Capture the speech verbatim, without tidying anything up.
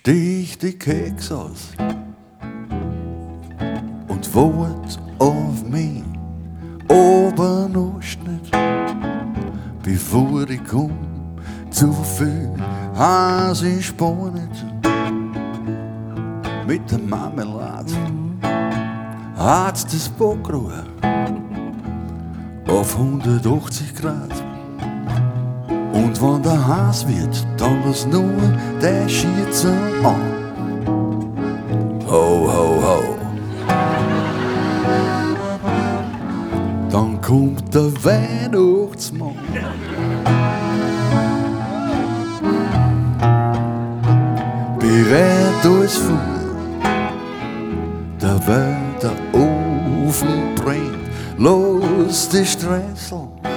stich die Keks aus und wart auf mich, aber noch nicht, bevor ich komm, zu viel has ich spannend. Mit der Marmelade hat's das Backrohr auf hundertachtzig Grad. Und wenn der heiß wird, dann lass nur der Schürze an. Ho, ho, ho. Dann kommt der Weihnachtsmann. Bereit als Fuhr, dabei der Ofen brennt, los die Streusel